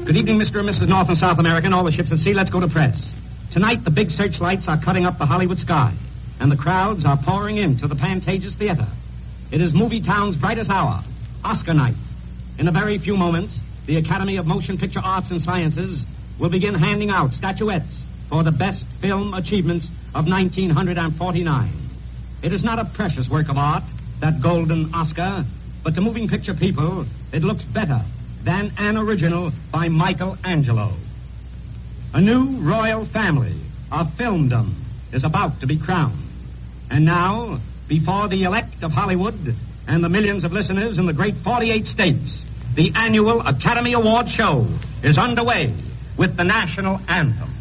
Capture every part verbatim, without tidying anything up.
Good evening, Mister and Missus North and South America and all the ships at sea. Let's go to press. Tonight, the big searchlights are cutting up the Hollywood sky, and the crowds are pouring into the Pantages Theater. It is Movie Town's brightest hour, Oscar night. In a very few moments, the Academy of Motion Picture Arts and Sciences will begin handing out statuettes for the best film achievements of nineteen forty-nine. It is not a precious work of art, that golden Oscar, but to moving picture people, it looks better than an original by Michelangelo. A new royal family of filmdom is about to be crowned. And now, before the elect of Hollywood and the millions of listeners in the great forty-eight states, the annual Academy Award show is underway with the national anthem.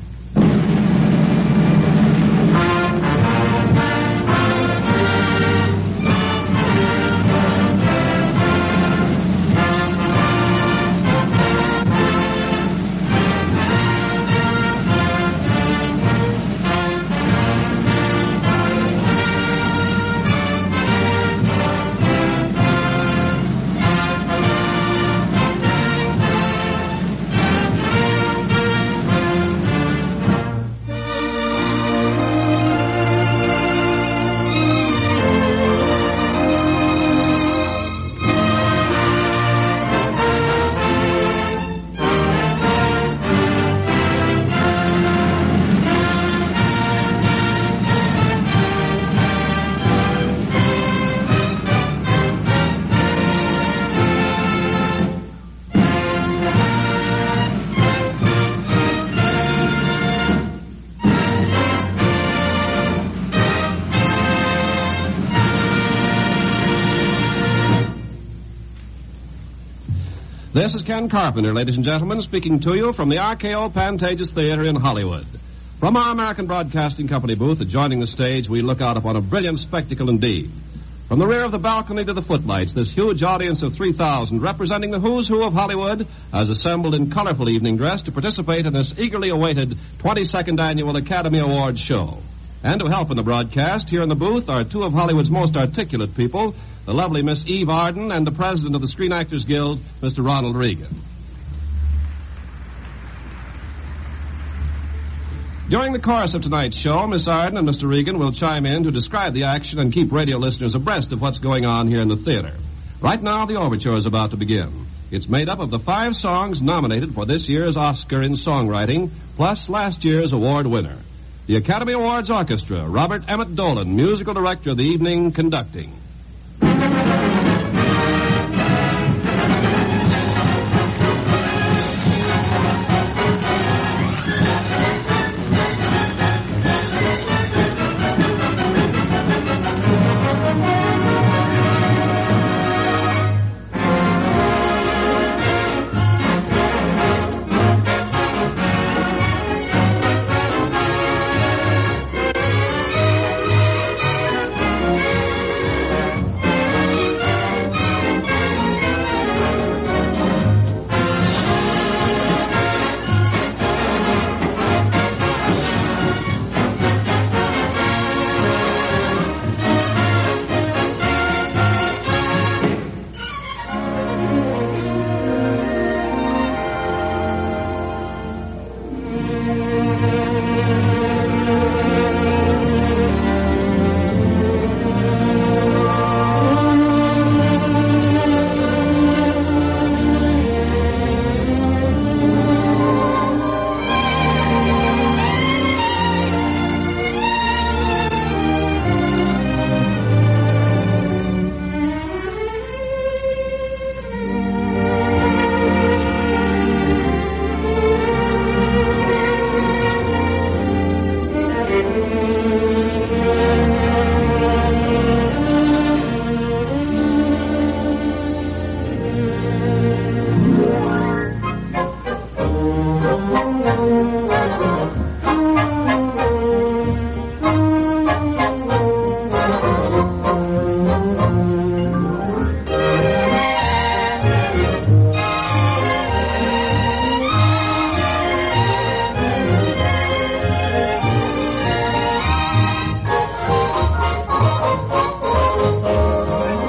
This is Ken Carpenter, ladies and gentlemen, speaking to you from the R K O Pantages Theater in Hollywood. From our American Broadcasting Company booth adjoining the stage, we look out upon a brilliant spectacle indeed. From the rear of the balcony to the footlights, this huge audience of three thousand, representing the who's who of Hollywood, has assembled in colorful evening dress to participate in this eagerly awaited twenty-second Annual Academy Awards show. And to help in the broadcast, here in the booth are two of Hollywood's most articulate people, the lovely Miss Eve Arden and the president of the Screen Actors Guild, Mister Ronald Reagan. During the course of tonight's show, Miss Arden and Mister Reagan will chime in to describe the action and keep radio listeners abreast of what's going on here in the theater. Right now, the overture is about to begin. It's made up of the five songs nominated for this year's Oscar in Songwriting, plus last year's award winner. The Academy Awards Orchestra, Robert Emmett Dolan, musical director of the evening, conducting.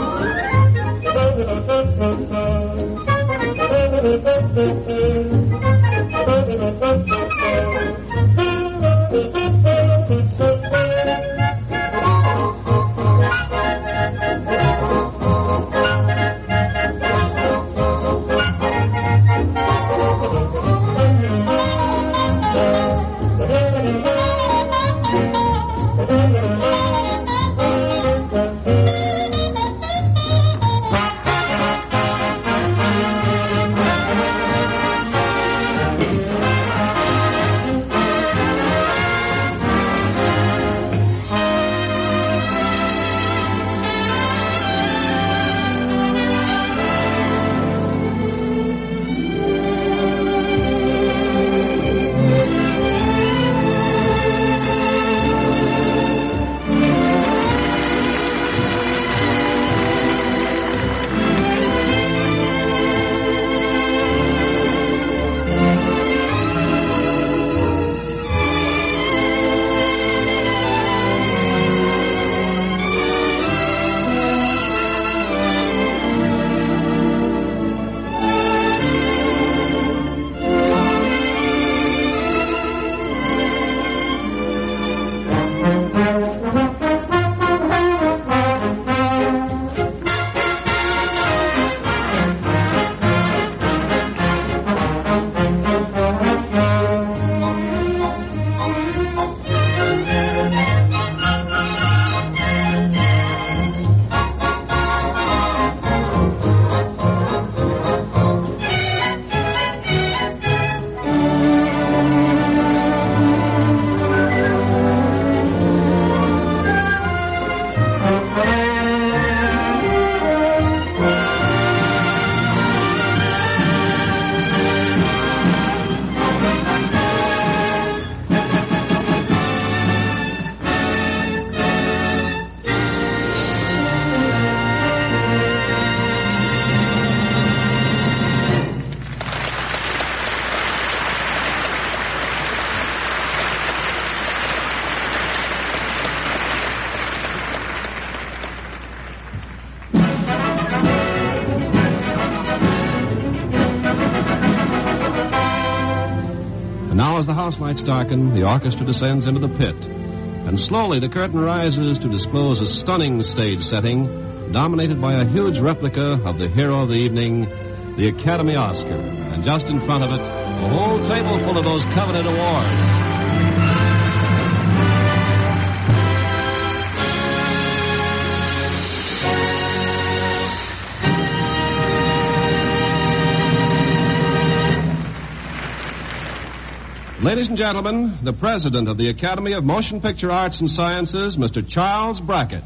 Thank you. house lights darken, the orchestra descends into the pit. And slowly the curtain rises to disclose a stunning stage setting dominated by a huge replica of the hero of the evening, the Academy Oscar. And just in front of it, a whole table full of those coveted awards. Ladies and gentlemen, the president of the Academy of Motion Picture Arts and Sciences, Mister Charles Brackett.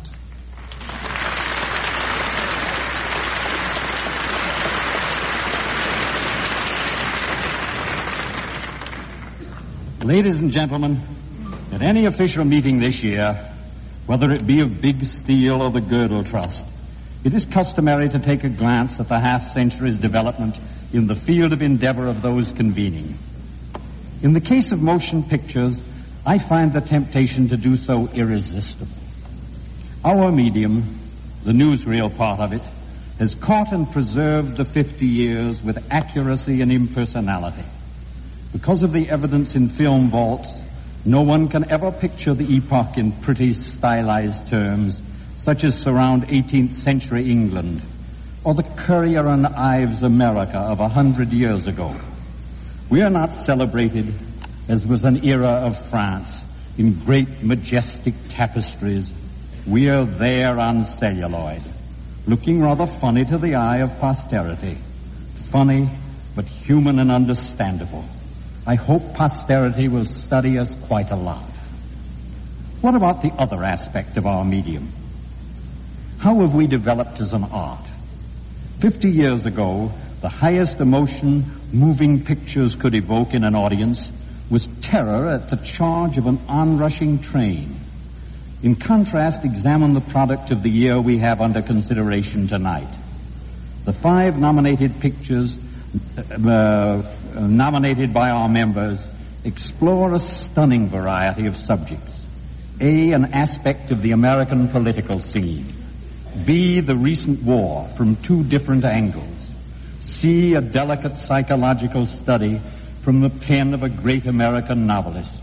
Ladies and gentlemen, at any official meeting this year, whether it be of Big Steel or the Gödel Trust, it is customary to take a glance at the half-century's development in the field of endeavor of those convening. In the case of motion pictures, I find the temptation to do so irresistible. Our medium, the newsreel part of it, has caught and preserved the fifty years with accuracy and impersonality. Because of the evidence in film vaults, no one can ever picture the epoch in pretty stylized terms, such as surround eighteenth century England, or the Currier and Ives America of a hundred years ago. We are not celebrated, as was an era of France, in great majestic tapestries. We are there on celluloid, looking rather funny to the eye of posterity. Funny, but human and understandable. I hope posterity will study us quite a lot. What about the other aspect of our medium? How have we developed as an art? Fifty years ago, the highest emotion moving pictures could evoke in an audience was terror at the charge of an onrushing train. In contrast, examine the product of the year we have under consideration tonight. The five nominated pictures uh, nominated by our members explore a stunning variety of subjects. A, an aspect of the American political scene. B, the recent war from two different angles. C, a delicate psychological study from the pen of a great American novelist.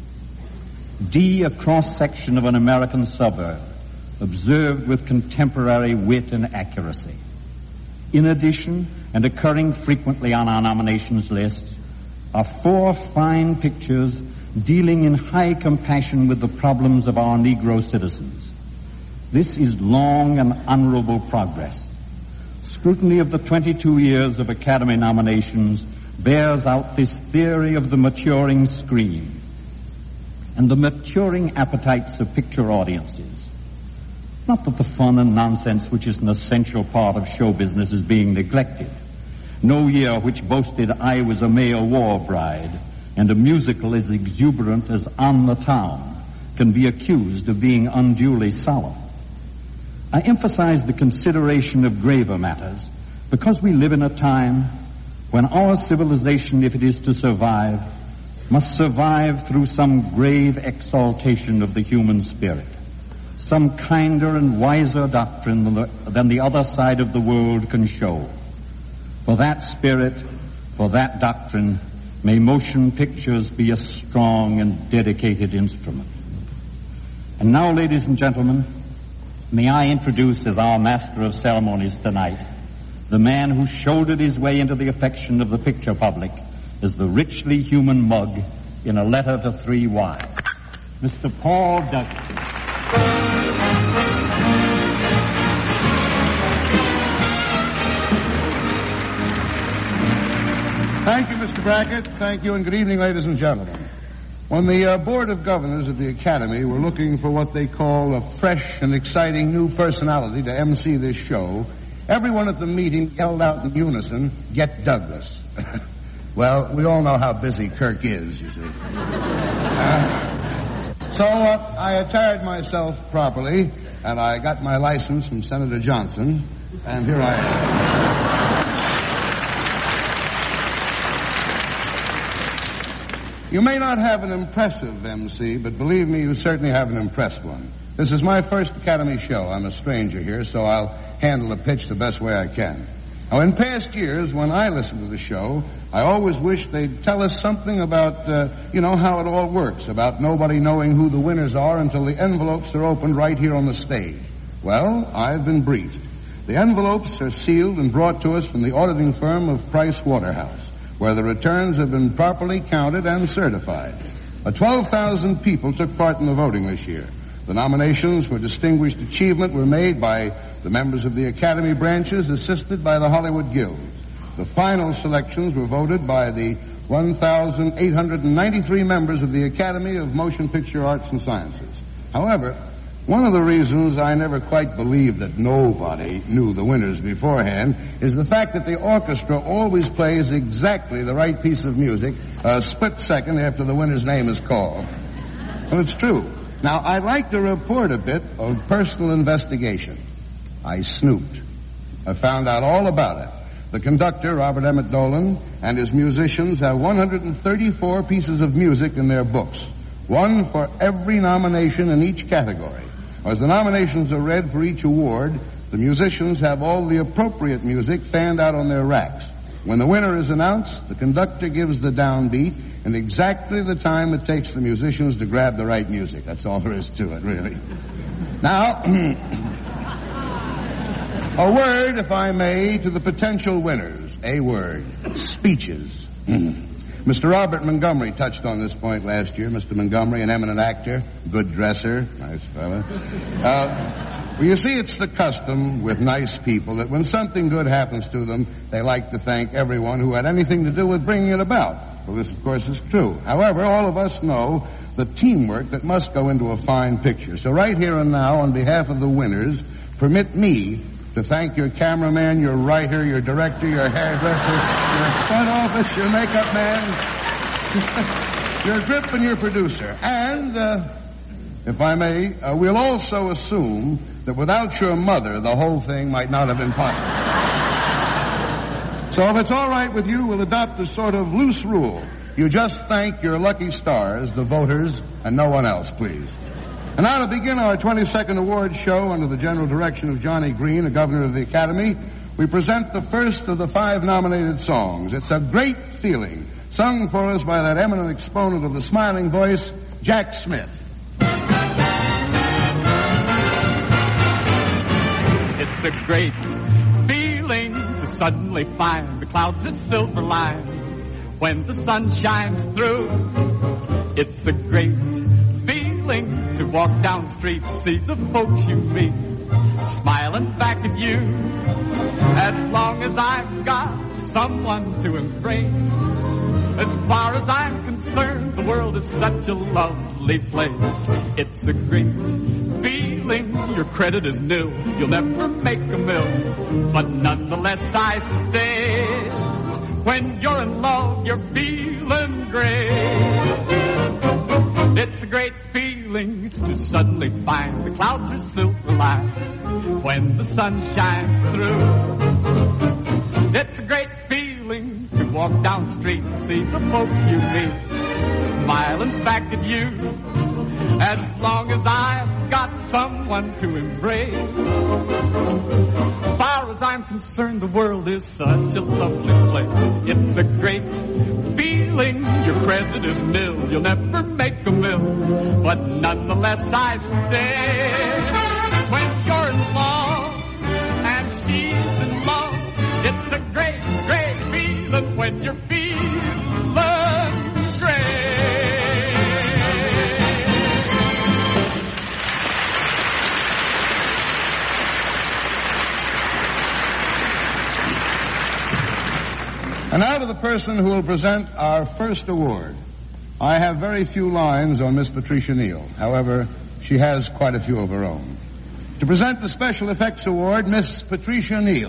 D, a cross-section of an American suburb, observed with contemporary wit and accuracy. In addition, and occurring frequently on our nominations lists, are four fine pictures dealing in high compassion with the problems of our Negro citizens. This is long and honorable progress. Scrutiny of the twenty-two years of Academy nominations bears out this theory of the maturing screen and the maturing appetites of picture audiences. Not that the fun and nonsense which is an essential part of show business is being neglected. No year which boasted I Was a Male War Bride and a musical as exuberant as On the Town can be accused of being unduly solemn. I emphasize the consideration of graver matters because we live in a time when our civilization, if it is to survive, must survive through some grave exaltation of the human spirit, some kinder and wiser doctrine than the, than the other side of the world can show. For that spirit, for that doctrine, may motion pictures be a strong and dedicated instrument. And now, ladies and gentlemen, may I introduce as our master of ceremonies tonight the man who shouldered his way into the affection of the picture public as the richly human mug in A Letter to Three Wives, Mister Paul Douglas. Thank you, Mister Brackett. Thank you, and good evening, ladies and gentlemen. When the uh, Board of Governors of the Academy were looking for what they call a fresh and exciting new personality to emcee this show, everyone at the meeting yelled out in unison, "Get Douglas." Well, we all know how busy Kirk is, you see. Uh, so uh, I attired myself properly, and I got my license from Senator Johnson, and here I am. You may not have an impressive M C, but believe me, you certainly have an impressed one. This is my first Academy show. I'm a stranger here, so I'll handle the pitch the best way I can. Now, in past years, when I listened to the show, I always wished they'd tell us something about, uh, you know, how it all works, about nobody knowing who the winners are until the envelopes are opened right here on the stage. Well, I've been briefed. The envelopes are sealed and brought to us from the auditing firm of Price Waterhouse, where the returns have been properly counted and certified. Uh, twelve thousand people took part in the voting this year. The nominations for distinguished achievement were made by the members of the Academy branches, assisted by the Hollywood Guild. The final selections were voted by the one thousand eight hundred ninety-three members of the Academy of Motion Picture Arts and Sciences. However, one of the reasons I never quite believed that nobody knew the winners beforehand is the fact that the orchestra always plays exactly the right piece of music a split second after the winner's name is called. Well, it's true. Now, I'd like to report a bit of personal investigation. I snooped. I found out all about it. The conductor, Robert Emmett Dolan, and his musicians have one hundred thirty-four pieces of music in their books, one for every nomination in each category. As the nominations are read for each award, the musicians have all the appropriate music fanned out on their racks. When the winner is announced, the conductor gives the downbeat in exactly the time it takes the musicians to grab the right music. That's all there is to it, really. Now, a word, if I may, to the potential winners. A word. Speeches. Mister Robert Montgomery touched on this point last year. Mister Montgomery, an eminent actor, good dresser, nice fella. Uh, well, you see, it's the custom with nice people that when something good happens to them, they like to thank everyone who had anything to do with bringing it about. Well, this, of course, is true. However, all of us know the teamwork that must go into a fine picture. So right here and now, on behalf of the winners, permit me to thank your cameraman, your writer, your director, your hairdresser, your front office, your makeup man, your drip, and your producer. And, uh, if I may, uh, we'll also assume that without your mother, the whole thing might not have been possible. So if it's all right with you, we'll adopt a sort of loose rule. You just thank your lucky stars, the voters, and no one else, please. And now to begin our twenty-second award show under the general direction of Johnny Green, the governor of the Academy, we present the first of the five nominated songs. It's A Great Feeling, sung for us by that eminent exponent of the smiling voice, Jack Smith. It's a great feeling to suddenly find the clouds are silver lined when the sun shines through. It's a great feeling to walk down the street, see the folks you meet smiling back at you. As long as I've got someone to embrace, as far as I'm concerned, the world is such a lovely place. It's a great feeling, your credit is nil, you'll never make a mill, but nonetheless I stay. When you're in love, you're feeling great. It's a great feeling to suddenly find the clouds are silver lined when the sun shines through. It's a great feeling to walk down the street and see the folks you meet smiling back at you. As long as I've got someone to embrace, as far as I'm concerned, the world is such a lovely place. It's a great feeling, your credit is nil, you'll never make a mill, but nonetheless I stay. When you're in love and she's in love, it's a great, great feeling when you're feeling great. And now to the person who will present our first award. I have very few lines on Miss Patricia Neal. However, she has quite a few of her own. To present the Special Effects Award, Miss Patricia Neal.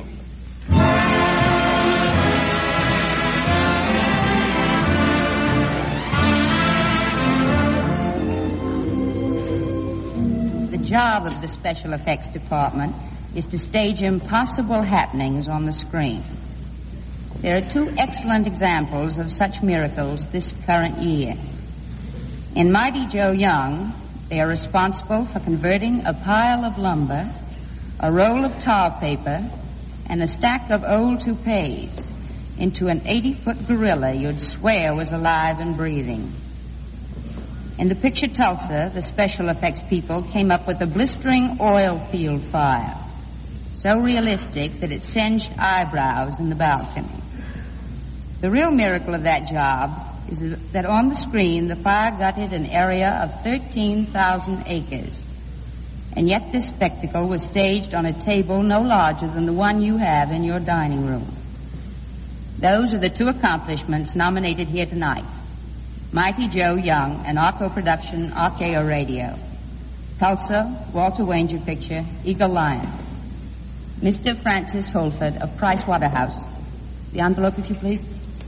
The job of the Special Effects Department is to stage impossible happenings on the screen. There are two excellent examples of such miracles this current year. In Mighty Joe Young, they are responsible for converting a pile of lumber, a roll of tar paper, and a stack of old toupees into an eighty-foot gorilla you'd swear was alive and breathing. In the picture Tulsa, the special effects people came up with a blistering oil field fire, so realistic that it singed eyebrows in the balcony. The real miracle of that job is that on the screen the fire gutted an area of thirteen thousand acres. And yet this spectacle was staged on a table no larger than the one you have in your dining room. Those are the two accomplishments nominated here tonight. Mighty Joe Young and Arco Production, R K O Radio. Tulsa, Walter Wanger Picture, Eagle Lion. Mister Francis Holford of Price Waterhouse. The envelope, if you please.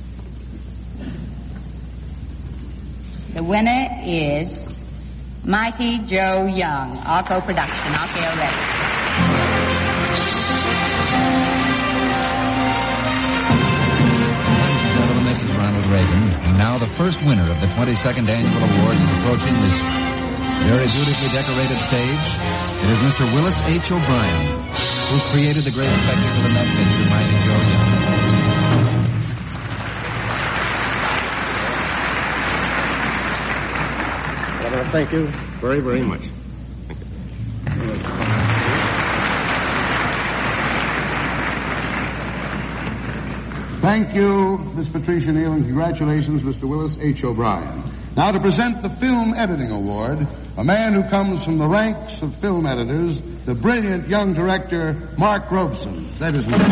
The winner is Mighty Joe Young, Arco Production, R K O Radio. This is Ronald Reagan. And now the first winner of the twenty-second Annual Award is approaching this very beautifully decorated stage. It is Mister Willis H. O'Brien, who created the great spectacle in that picture, Mighty Joe Young. Well, thank you very, very much. Thank you, Miss Patricia Neal, and congratulations, Mister Willis H. O'Brien. Now to present the Film Editing Award, a man who comes from the ranks of film editors, the brilliant young director, Mark Robeson. That is me.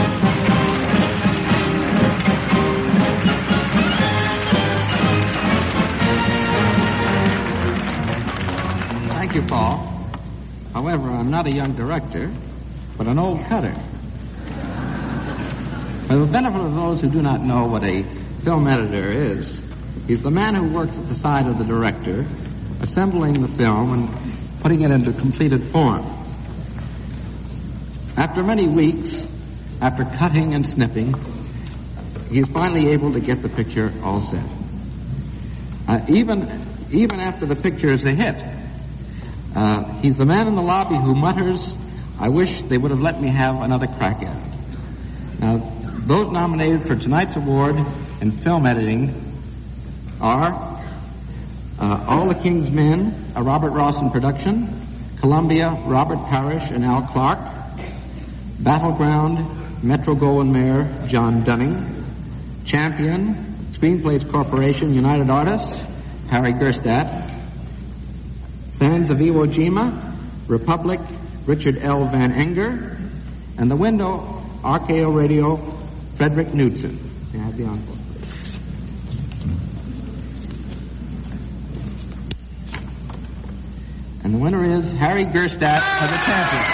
Thank you, Paul. However, I'm not a young director, but an old cutter. For the benefit of those who do not know what a film editor is, he's the man who works at the side of the director, assembling the film and putting it into completed form. After many weeks, after cutting and snipping, he's finally able to get the picture all set. Uh, even, even after the picture is a hit, uh, he's the man in the lobby who mutters, "I wish they would have let me have another crack at it." Now, those nominated for tonight's award in film editing are uh, All the King's Men, a Robert Rawson production, Columbia, Robert Parrish and Al Clark, Battleground, Metro-Goldwyn-Mayer, John Dunning, Champion, Screenplays Corporation, United Artists, Harry Gerstadt, Sands of Iwo Jima, Republic, Richard L. Van Enger, and The Window, R K O Radio, Frederick Knudsen. May I have the envelope? And the winner is Harry Gerstadt for the Champion.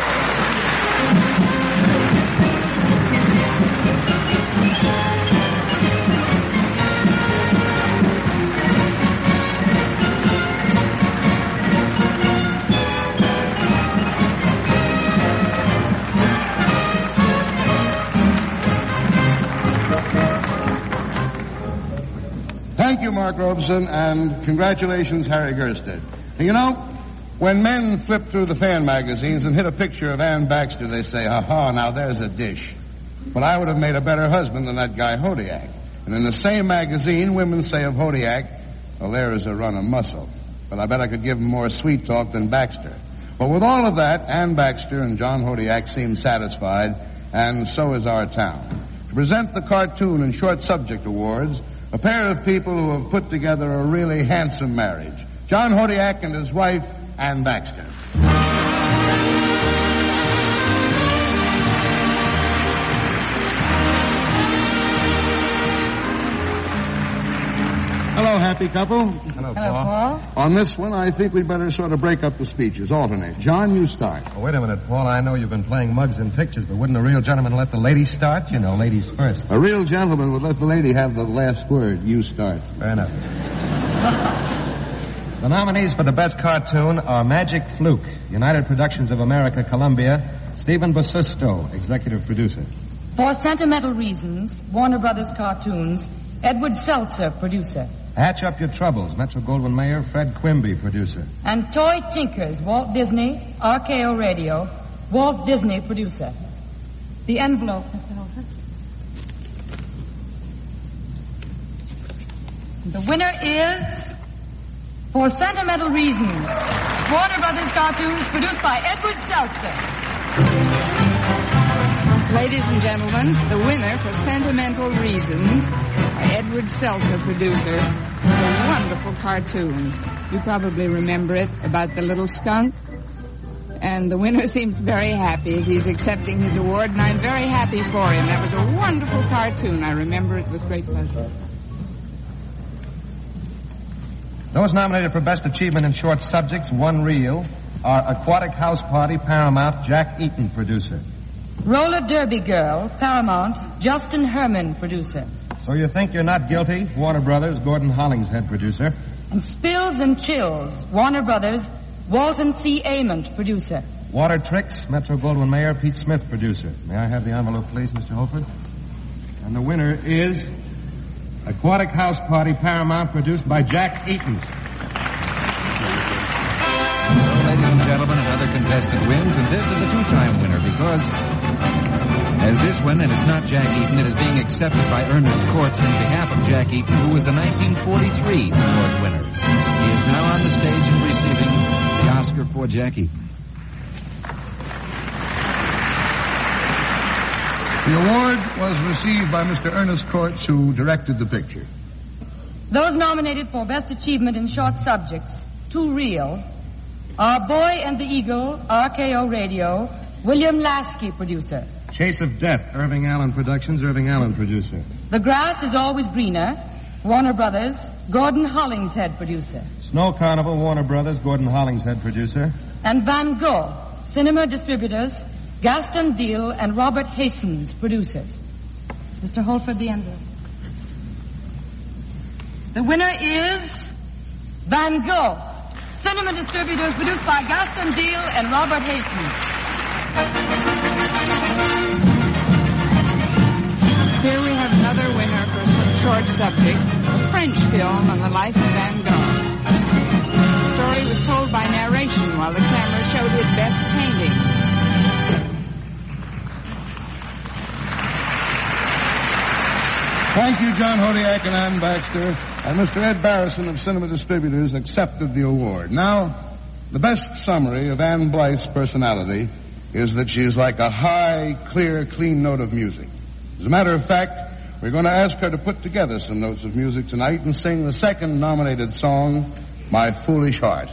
Thank you, Mark Robeson, and congratulations, Harry Gerstead. You know, when men flip through the fan magazines and hit a picture of Ann Baxter, they say, "Ha-ha, now there's a dish." But I would have made a better husband than that guy Hodiak. And in the same magazine, women say of Hodiak, "Well, there is a run of muscle." But I bet I could give him more sweet talk than Baxter. But with all of that, Ann Baxter and John Hodiak seem satisfied, and so is our town. To present the Cartoon and Short Subject Awards, a pair of people who have put together a really handsome marriage. John Hodiak and his wife, Ann Baxter. Hello, happy couple. Hello, Hello, Paul. On this one, I think we'd better sort of break up the speeches, alternate. John, you start. Oh, wait a minute, Paul. I know you've been playing mugs in pictures, but wouldn't a real gentleman let the lady start? You know, ladies first. A real gentleman would let the lady have the last word. You start. Fair enough. The nominees for the best cartoon are Magic Fluke, United Productions of America, Columbia, Stephen Basusto, executive producer. For sentimental reasons, Warner Brothers Cartoons, Edward Seltzer, producer. Hatch Up Your Troubles, Metro-Goldwyn-Mayer, Fred Quimby, producer. And Toy Tinkers, Walt Disney, R K O Radio, Walt Disney, producer. The envelope, Mister Holford. The winner is, For Sentimental Reasons, Warner Brothers cartoons produced by Edward Seltzer. Ladies and gentlemen, the winner for Sentimental Reasons, by Edward Seltzer, producer, a wonderful cartoon. You probably remember it, about the little skunk. And the winner seems very happy as he's accepting his award, and I'm very happy for him. That was a wonderful cartoon. I remember it with great pleasure. Those nominated for Best Achievement in Short Subjects, one reel, are Aquatic House Party, Paramount, Jack Eaton, producer. Roller Derby Girl, Paramount, Justin Herman, producer. So You Think You're Not Guilty, Warner Brothers, Gordon Hollingshead, producer. And Spills and Chills, Warner Brothers, Walton C. Ament, producer. Water Tricks, Metro-Goldwyn-Mayer, Pete Smith, producer. May I have the envelope, please, Mister Holford? And the winner is Aquatic House Party, Paramount, produced by Jack Eaton. So, ladies and gentlemen, another contestant wins, and this is a two-time winner because, as this one, and it's not Jack Eaton, it is being accepted by Ernest Courts in behalf of Jack Eaton, who was the nineteen forty-three award winner. He is now on the stage and receiving the Oscar for Jack Eaton. The award was received by Mister Ernest Courts, who directed the picture. Those nominated for Best Achievement in Short Subjects, two reel, are Boy and the Eagle, R K O Radio, William Lasky, producer. Chase of Death, Irving Allen Productions, Irving Allen, producer. The Grass is Always Greener, Warner Brothers, Gordon Hollingshead, producer. Snow Carnival, Warner Brothers, Gordon Hollingshead, producer. And Van Gogh, Cinema Distributors, Gaston Deal and Robert Hastings, producers. Mister Holford, the envelope. The winner is Van Gogh, Cinema Distributors, produced by Gaston Deal and Robert Hastings. Here we have another winner for some short subject, a French film on the life of Van Gogh. The story was told by narration while the camera showed his best paintings. Thank you, John Hodiak and Ann Baxter. And Mister Ed Barrison of Cinema Distributors accepted the award. Now, the best summary of Ann Blyth's personality is that she is like a high, clear, clean note of music. As a matter of fact, we're going to ask her to put together some notes of music tonight and sing the second nominated song, My Foolish Heart.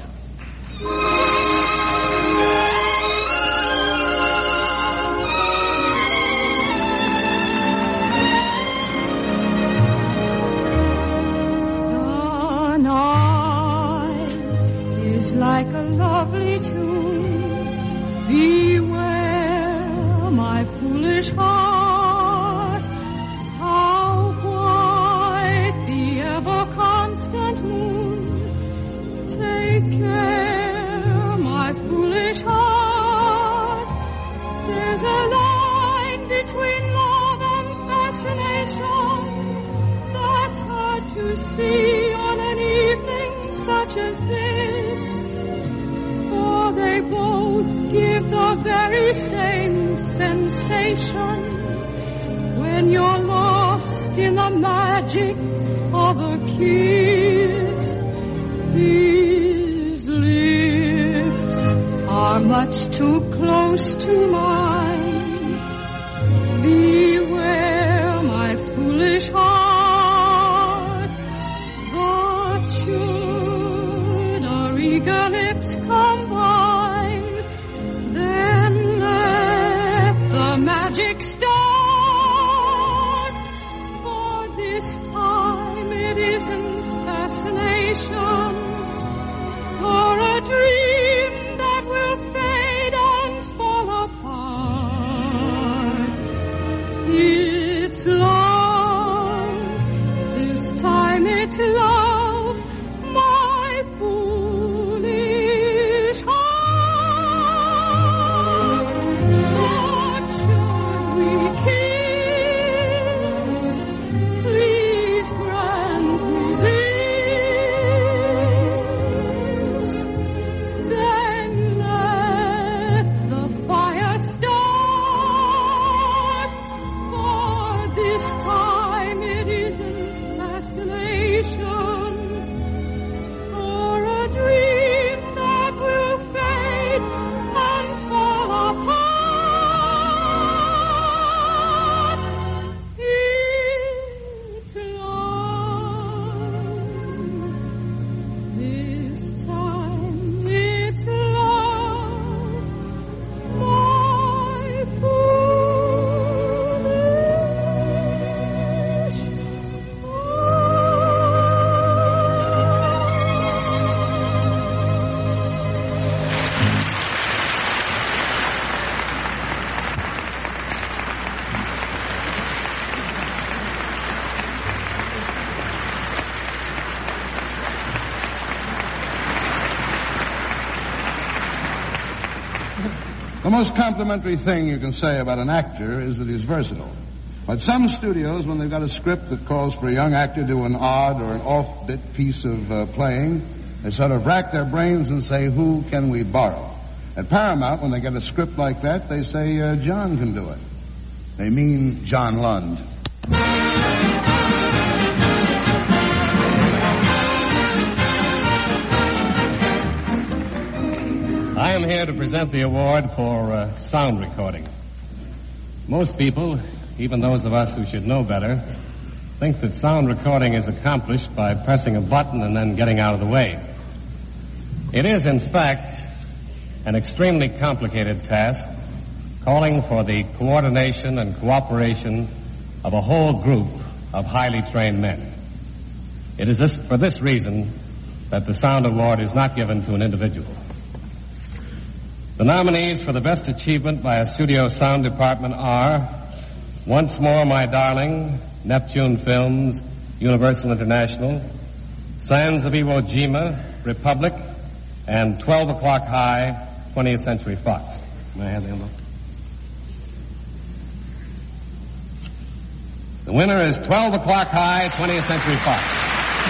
Like a lovely tune, beware my foolish heart, how white the ever-constant moon. Take care, my foolish heart, there's a line between love and fascination that's hard to see on an evening such as this. For they both give the very same sensation when you're lost in the magic of a kiss. These lips are much too close to mine. Beware my foolish heart, but should our eager lips combine, then let the magic start. For this time it isn't fascination or a dream that will fade and fall apart. It's love, this time it's love, my foolish heart. What should we The most complimentary thing you can say about an actor is that he's versatile. But some studios, when they've got a script that calls for a young actor to do an odd or an off-bit piece of uh, playing, they sort of rack their brains and say, who can we borrow? At Paramount, when they get a script like that, they say, uh, John can do it. They mean John Lund. I am here to present the award for uh, sound recording. Most people, even those of us who should know better, think that sound recording is accomplished by pressing a button and then getting out of the way. It is, in fact, an extremely complicated task, calling for the coordination and cooperation of a whole group of highly trained men. It is this, for this reason that the Sound Award is not given to an individual. The nominees for the best achievement by a studio sound department are Once More, My Darling, Neptune Films, Universal International, Sands of Iwo Jima, Republic, and twelve o'clock High, twentieth Century Fox. May I have the envelope? The winner is twelve o'clock High, twentieth Century Fox.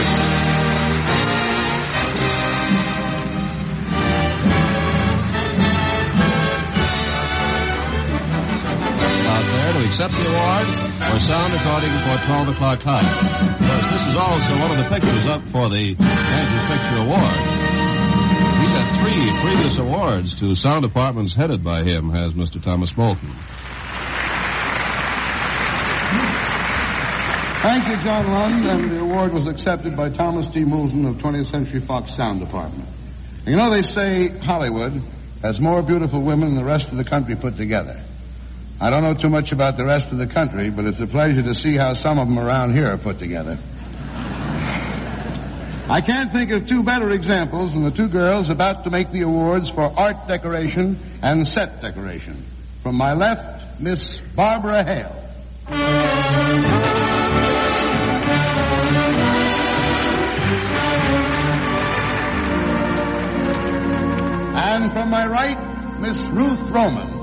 To accept the award for sound recording for twelve o'clock High. Of course, this is also one of the pictures up for the Andrew Picture Award. He's had three previous awards to sound departments headed by him, has Mister Thomas Moulton. Thank you, John Lund, and the award was accepted by Thomas D. Moulton of twentieth Century Fox Sound Department. You know, they say Hollywood has more beautiful women than the rest of the country put together. I don't know too much about the rest of the country, but it's a pleasure to see how some of them around here are put together. I can't think of two better examples than the two girls about to make the awards for art decoration and set decoration. From my left, Miss Barbara Hale. And from my right, Miss Ruth Roman.